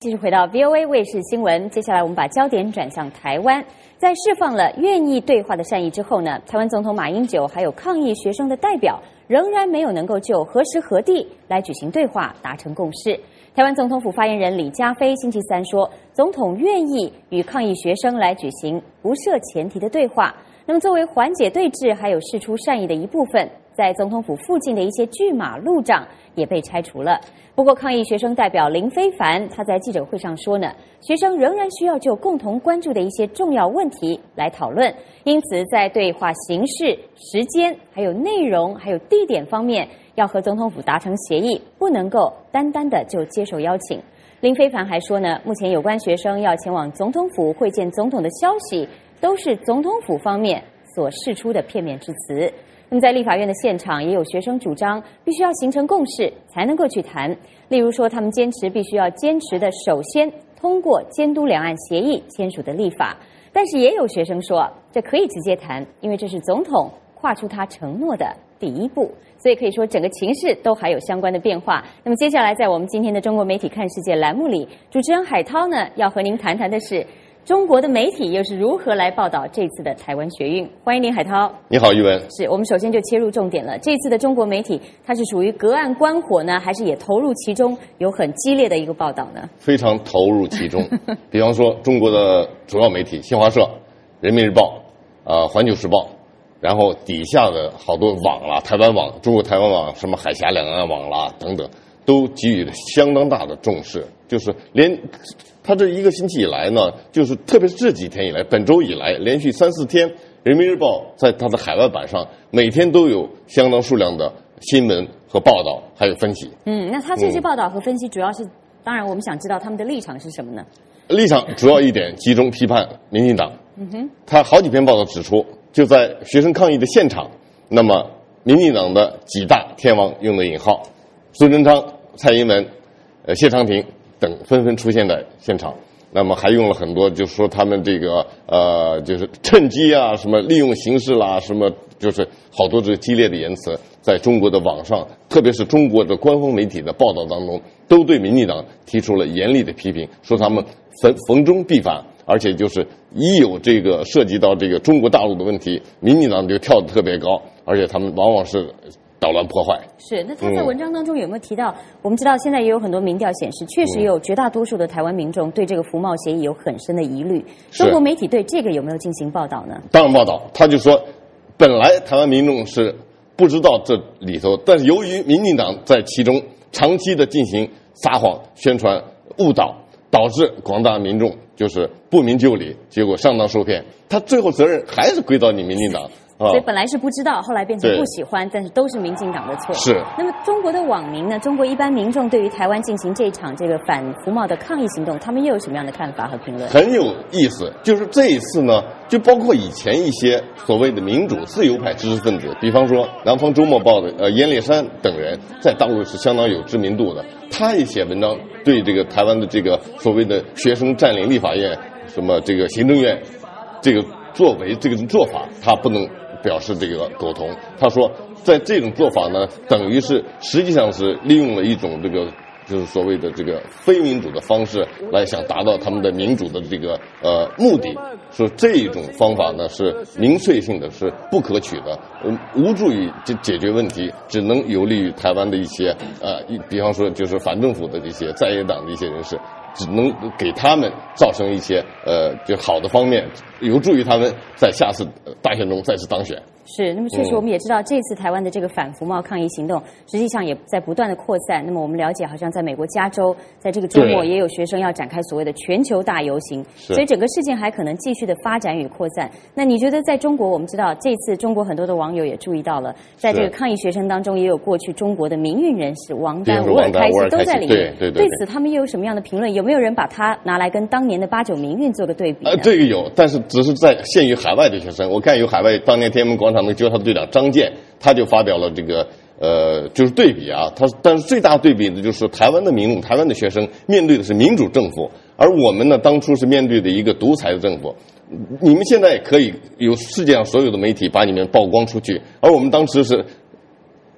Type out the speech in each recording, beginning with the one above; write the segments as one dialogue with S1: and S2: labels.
S1: 继续回到 VOA 卫视新闻，接下来我们把焦点转向台湾。在释放了愿意对话的善意之后呢，台湾总统马英九还有抗议学生的代表仍然没有能够就何时何地来举行对话达成共识。台湾总统府发言人李佳飞星期三说，总统愿意与抗议学生来举行不设前提的对话。那么作为缓解对峙还有释出善意的一部分，在总统府附近的一些拒马路障也被拆除了。不过抗议学生代表林非凡他在记者会上说呢，学生仍然需要就共同关注的一些重要问题来讨论，因此在对话形式、时间、还有内容、还有地点方面，要和总统府达成协议，不能够单单的就接受邀请。林非凡还说呢，目前有关学生要前往总统府会见总统的消息，都是总统府方面所释出的片面之词。那么在立法院的现场，也有学生主张必须要形成共识才能够去谈。例如说，他们坚持必须要坚持的，首先通过监督两岸协议签署的立法。但是也有学生说，这可以直接谈，因为这是总统跨出他承诺的第一步。所以可以说，整个情势都还有相关的变化。那么接下来，在我们今天的中国媒体看世界栏目里，主持人海涛呢要和您谈谈的是，中国的媒体又是如何来报道这次的台湾学运？欢迎您，海涛。
S2: 你好，玉文。
S1: 是我们首先就切入重点了。这次的中国媒体，它是属于隔岸观火呢，还是也投入其中，有很激烈的一个报道呢？
S2: 非常投入其中。比方说，中国的主要媒体新华社、人民日报、环球时报，然后底下的好多网啦，台湾网、中国台湾网、什么海峡两岸网啦等等，都给予了相当大的重视。就是连他这一个星期以来呢，就是特别是这几天以来，本周以来连续3、4天，人民日报在它的海外版上每天都有相当数量的新闻和报道，还有分析。
S1: 那他这些报道和分析主要是，当然我们想知道他们的立场是什么呢？
S2: 立场主要一点集中批判民进党。他好几篇报道指出，就在学生抗议的现场，那么民进党的几大天王用的引号，苏贞昌、蔡英文、谢长廷等纷纷出现在现场，那么还用了很多，就是说他们这个就是趁机啊，什么利用形势啦，什么就是好多这激烈的言辞，在中国的网上，特别是中国的官方媒体的报道当中，都对民进党提出了严厉的批评，说他们逢中必反，而且就是一有这个涉及到这个中国大陆的问题，民进党就跳得特别高，而且他们往往是捣乱破坏。
S1: 是，那他在文章当中有没有提到？我们知道现在也有很多民调显示，确实有绝大多数的台湾民众对这个服贸协议有很深的疑虑。中国媒体对这个有没有进行报道呢？
S2: 当然报道，他就说，本来台湾民众是不知道这里头，但是由于民进党在其中长期的进行撒谎、宣传、误导，导致广大民众就是不明就里，结果上当受骗。他最后责任还是归到你民进党。
S1: 所以本来是不知道，后来变成不喜欢，但是都是民进党的错。
S2: 是。
S1: 那么中国的网民呢？中国一般民众对于台湾进行这场这个反服贸的抗议行动，他们又有什么样的看法和评论？
S2: 很有意思，就是这一次呢，就包括以前一些所谓的民主自由派知识分子，比方说南方周末报的阎烈山等人，在大陆是相当有知名度的。他也写文章对这个台湾的这个所谓的学生占领立法院、什么这个行政院这个作为这个做法，他不能表示这个苟同。他说在这种做法呢，等于是实际上是利用了一种这个就是所谓的这个非民主的方式来想达到他们的民主的这个目的。说这种方法呢是民粹性的，是不可取的，无助于解决问题，只能有利于台湾的一些比方说就是反政府的这些在野党的一些人士，只能给他们造成一些就好的方面，有助于他们在下次大选中再次当选。
S1: 是，那么确实我们也知道，这次台湾的这个反服贸抗议行动，实际上也在不断的扩散。那么我们了解，好像在美国加州，在这个周末也有学生要展开所谓的全球大游行，所以整个事件还可能继续的发展与扩散。那你觉得在中国，我们知道这次中国很多的网友也注意到了，在这个抗议学生当中，也有过去中国的民运人士王丹、吴尔开西都在里面。对此他们又有什么样的评论？有没有人把它拿来跟当年的8·9民运做个对比呢？
S2: 这个有，但是只是在限于海外的学生。我看有海外当年天安门广场的纠察队长张健，他就发表了这个就是对比啊。但是最大对比的就是台湾的民众、台湾的学生面对的是民主政府，而我们呢当初是面对的一个独裁的政府。你们现在可以有世界上所有的媒体把你们曝光出去，而我们当时是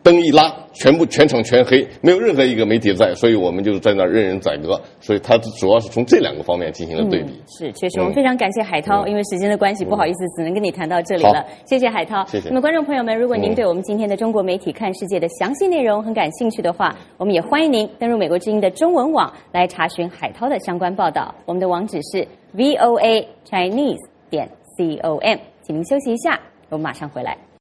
S2: 灯一拉，全场全黑，没有任何一个媒体在，所以我们就是在那儿任人宰割。所以它主要是从这2个方面进行了对比。
S1: 是，确实，我们非常感谢海涛，因为时间的关系，不好意思，只能跟你谈到这里了。谢谢海涛，
S2: 谢谢。
S1: 那么观众朋友们，如果您对我们今天的中国媒体看世界的详细内容很感兴趣的话，我们也欢迎您登入美国之音的中文网来查询海涛的相关报道。我们的网址是 voachinese.com，请您休息一下，我们马上回来。